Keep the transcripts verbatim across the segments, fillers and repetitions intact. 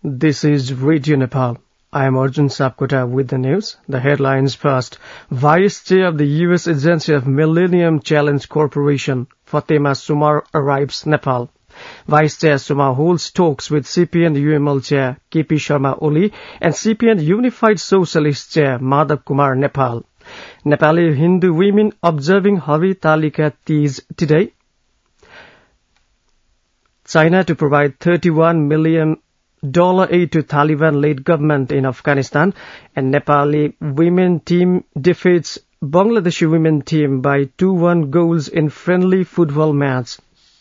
This is Radio Nepal. I am Arjun Sapkota with the news. The headlines first. Vice Chair of the U S Agency of Millennium Challenge Corporation, Fatema Sumar, arrives Nepal. Vice Chair Sumar holds talks with C P N U M L Chair K P Sharma Oli and C P N Unified Socialist Chair Madhav Kumar Nepal. Nepali Hindu women observing Hartalika Teej today. China to provide thirty-one million dollars aid to Taliban-led government in Afghanistan, and Nepali women team defeats Bangladeshi women team by two one goals in friendly football match.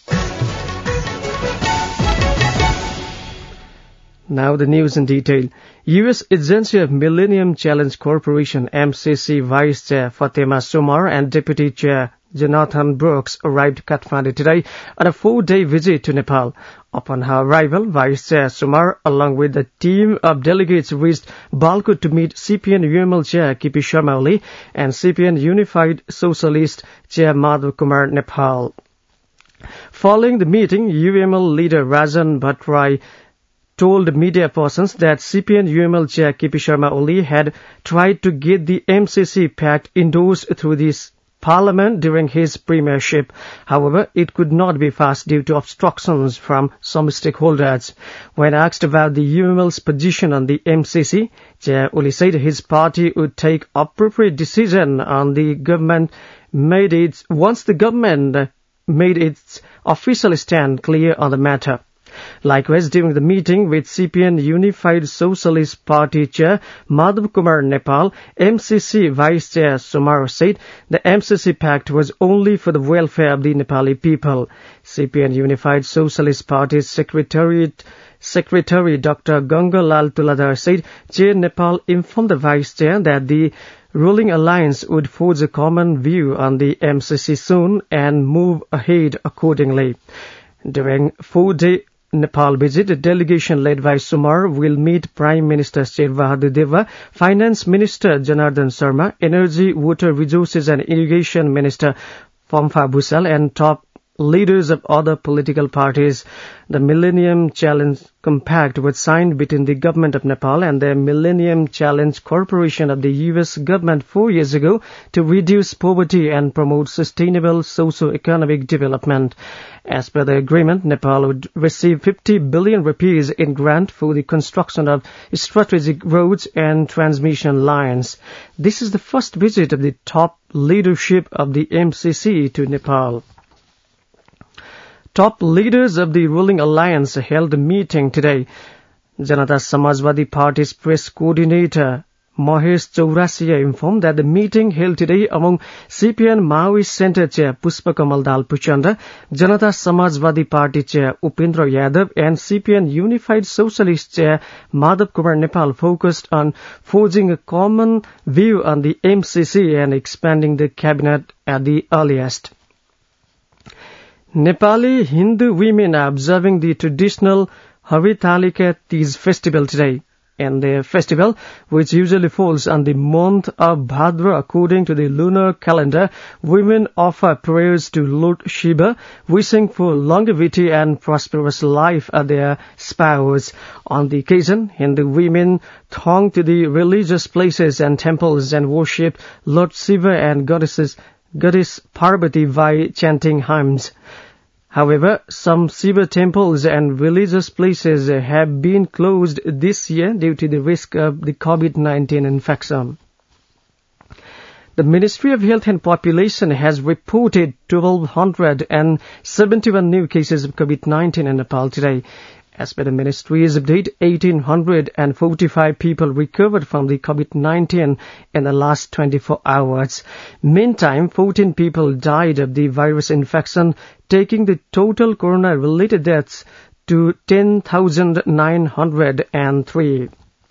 Now the news in detail. U S Agency of Millennium Challenge Corporation M C C Vice Chair Fatema Sumar and Deputy Chair Jonathan Brooks arrived Kathmandu today on a four-day visit to Nepal. Upon her arrival, Vice Chair Sumar, along with a team of delegates, reached Balkot to meet C P N U M L Chair K P Sharma Oli and C P N Unified Socialist Chair Madhav Kumar Nepal. Following the meeting, U M L leader Rajan Bhattarai told media persons that C P N U M L Chair K P Sharma Oli had tried to get the M C C pact endorsed through this Parliament during his premiership. However, it could not be passed due to obstructions from some stakeholders. When asked about the U M L's position on the M C C, Chair Oli said his party would take appropriate decision on the government made its once the government made its official stand clear on the matter. Likewise, during the meeting with C P N Unified Socialist Party Chair Madhav Kumar Nepal, M C C Vice Chair Sumar said the M C C pact was only for the welfare of the Nepali people. C P N Unified Socialist Party's Secretariat Secretary Doctor Gangalal Tuladar said Chair Nepal informed the Vice Chair that the ruling alliance would forge a common view on the M C C soon and move ahead accordingly. During four-day Nepal visit, a delegation led by Sumar will meet Prime Minister Sher Bahadur Deva, Finance Minister Janardhan Sharma, Energy, Water Resources and Irrigation Minister Pamfa Bhusal, and top leaders of other political parties. The Millennium Challenge Compact was signed between the government of Nepal and the Millennium Challenge Corporation of the U S government four years ago to reduce poverty and promote sustainable socio-economic development. As per the agreement, Nepal would receive fifty billion rupees in grant for the construction of strategic roads and transmission lines. This is the first visit of the top leadership of the M C C to Nepal. Top leaders of the ruling alliance held a meeting today. Janata Samajwadi Party's press coordinator Mahesh Chaurasia informed that the meeting held today among C P N Maoist Center Chair Pushpakamal Dal Puchanda, Janata Samajwadi Party Chair Upendra Yadav and C P N Unified Socialist Chair Madhav Kumar Nepal focused on forging a common view on the M C C and expanding the cabinet at the earliest. Nepali Hindu women are observing the traditional Hartalika Teej festival today. And the festival, which usually falls on the month of Bhadra according to the lunar calendar, women offer prayers to Lord Shiva, wishing for longevity and prosperous life of their spouse. On the occasion, Hindu women throng to the religious places and temples and worship Lord Shiva and goddesses, Goddess Parvati by chanting hymns. However, some Shiva temples and religious places have been closed this year due to the risk of the COVID nineteen infection. The Ministry of Health and Population has reported one thousand two hundred seventy-one new cases of COVID nineteen in Nepal today. As per the ministry's update, one thousand eight hundred forty-five people recovered from the COVID nineteen in the last twenty-four hours. Meantime, fourteen people died of the virus infection, taking the total corona-related deaths to ten thousand nine hundred three.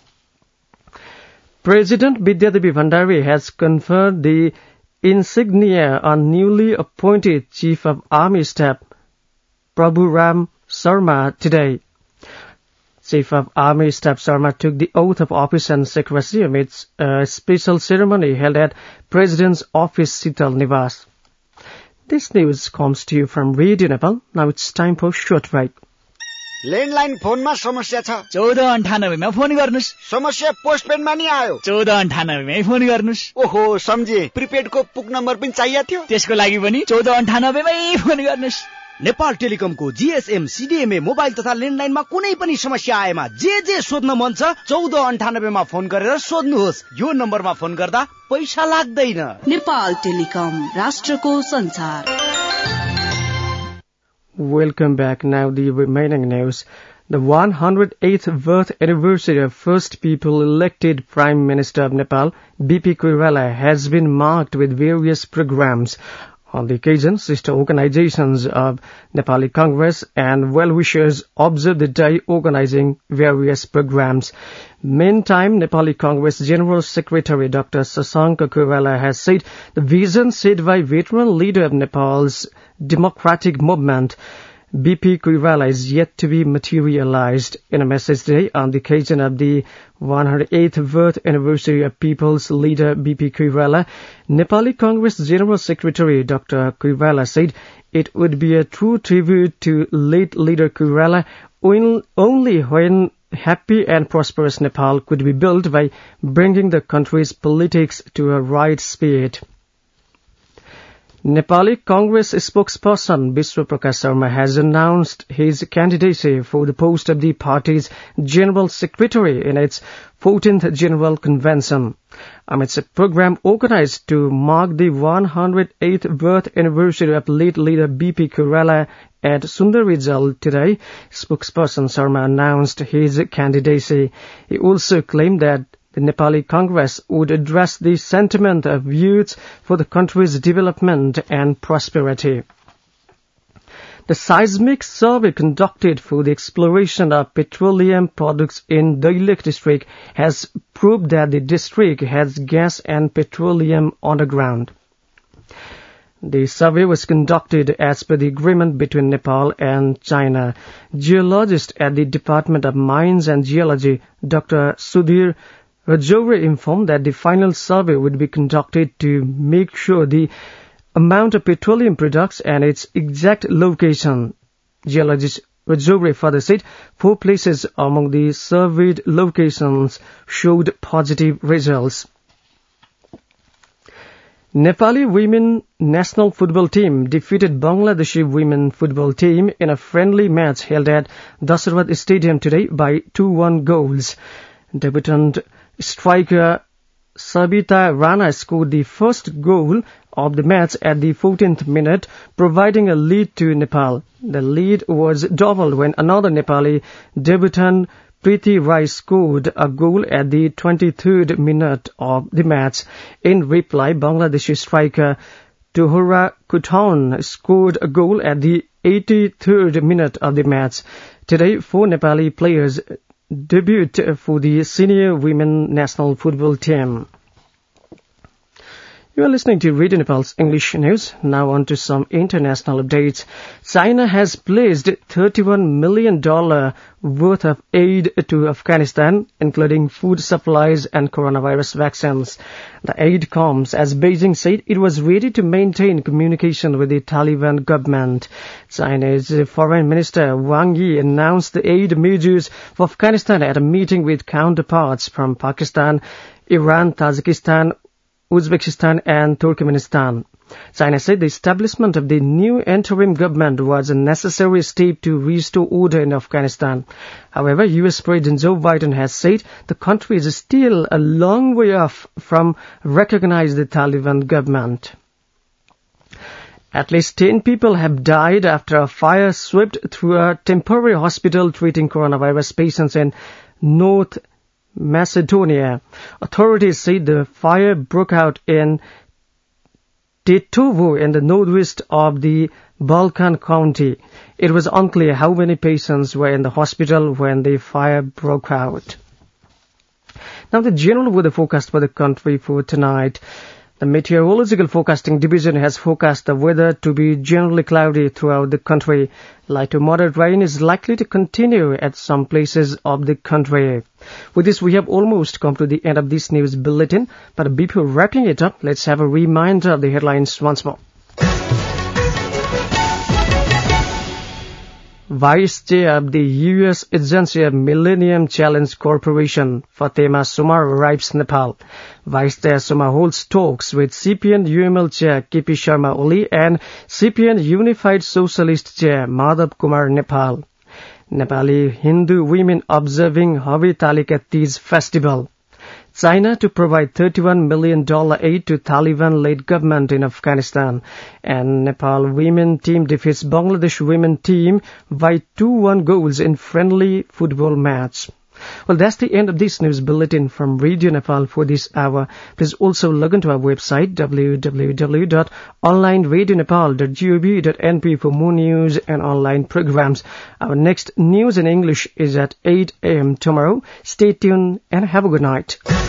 President Vidyadevi Bhandari has conferred the insignia on newly appointed Chief of Army Staff Prabhu Ram Sharma today. Chief of Army Staff Sharma took the oath of office and secrecy amidst a special ceremony held at President's Office Sital Niwas. This news comes to you from Radio Nepal. Now it's time for short break. Landline फोनमा समस्या छ चौध अन्ठानब्बेमा phone गर्नुस्। समस्या पोस्टपेडमा नि आयो चौध अन्ठानब्बेमै फोन गर्नुस्। ओहो सम्झे, प्रिपेडको पुक नम्बर पनि चाहिएको थियो, त्यसको लागि पनि चौध अन्ठानब्बेमै फोन गर्नुस्। नेपाल टेलिकमको जीएसएम सीडीएमए मोबाइल तथा ल्यान्डलाइनमा कुनै पनि समस्या आएमा जे जे सोध्न मन छ चौध अन्ठानब्बेमा फोन गरेर सोध्नुहोस्। यो नम्बरमा फोन गर्दा पैसा लाग्दैन। नेपाल टेलिकम, राष्ट्रको संसार। Welcome back. Now the remaining news. The one hundred eighth birth anniversary of first people elected Prime Minister of Nepal, B P Koirala, has been marked with various programs. On the occasion, sister organizations of Nepali Congress and well-wishers observed the day organizing various programs. Meantime, Nepali Congress General Secretary Doctor Sasanka Koirala has said the vision set by veteran leader of Nepal's democratic movement, B P Koirala, is yet to be materialized. In a message today on the occasion of the one hundred eighth birth anniversary of People's Leader B P Koirala, Nepali Congress General Secretary Doctor Koirala said it would be a true tribute to late leader Koirala only when happy and prosperous Nepal could be built by bringing the country's politics to a right speed. Nepali Congress spokesperson Vishwa Prakash Sharma has announced his candidacy for the post of the party's General Secretary in its fourteenth General Convention. Amidst a program organized to mark the one hundred eighth birth anniversary of late leader B P Koirala at Sundarijal today, spokesperson Sharma announced his candidacy. He also claimed that the Nepali Congress would address the sentiment of youth for the country's development and prosperity. The seismic survey conducted for the exploration of petroleum products in Dailek district has proved that the district has gas and petroleum underground. The survey was conducted as per the agreement between Nepal and China. Geologist at the Department of Mines and Geology, Doctor Sudhir Rajouri, informed that the final survey would be conducted to make sure the amount of petroleum products and its exact location. Geologist Rajouri further said four places among the surveyed locations showed positive results. Nepali women national football team defeated Bangladeshi women football team in a friendly match held at Dasarath Stadium today by two one goals. Debutant striker Sabita Rana scored the first goal of the match at the fourteenth minute, providing a lead to Nepal. The lead was doubled when another Nepali debutant Preeti Rai scored a goal at the twenty-third minute of the match. In reply, Bangladeshi striker Tuhura Kutaun scored a goal at the eighty-third minute of the match. Today, four Nepali players debuted for the senior women national football team. You are listening to Radio Nepal's English News. Now on to some international updates. China has pledged thirty-one million dollars worth of aid to Afghanistan, including food supplies and coronavirus vaccines. The aid comes as Beijing said it was ready to maintain communication with the Taliban government. China's Foreign Minister Wang Yi announced the aid measures for Afghanistan at a meeting with counterparts from Pakistan, Iran, Tajikistan, Uzbekistan and Turkmenistan. China said the establishment of the new interim government was a necessary step to restore order in Afghanistan. However, U S President Joe Biden has said the country is still a long way off from recognizing the Taliban government. At least ten people have died after a fire swept through a temporary hospital treating coronavirus patients in North Macedonia. Authorities said the fire broke out in Tetovo in the northwest of the Balkan County. It was unclear how many patients were in the hospital when the fire broke out. Now the general weather forecast for the country for tonight. The Meteorological Forecasting Division has forecast the weather to be generally cloudy throughout the country. Light to moderate rain is likely to continue at some places of the country. With this, we have almost come to the end of this news bulletin. But before wrapping it up, let's have a reminder of the headlines once more. Vice Chair of the U S Agency of Millennium Challenge Corporation, Fatema Sumar, arrives Nepal. Vice Chair Sumar holds talks with C P N U M L Chair K P Sharma Oli and C P N Unified Socialist Chair Madhav Kumar Nepal. Nepali Hindu women observing Havitalika Teej festival. China to provide thirty-one million dollars aid to Taliban-led government in Afghanistan. And Nepal women team defeats Bangladesh women team by two one goals in friendly football match. Well, that's the end of this news bulletin from Radio Nepal for this hour. Please also log into our website w w w dot online radio nepal dot gov dot n p for more news and online programs. Our next news in English is at eight a m tomorrow. Stay tuned and have a good night.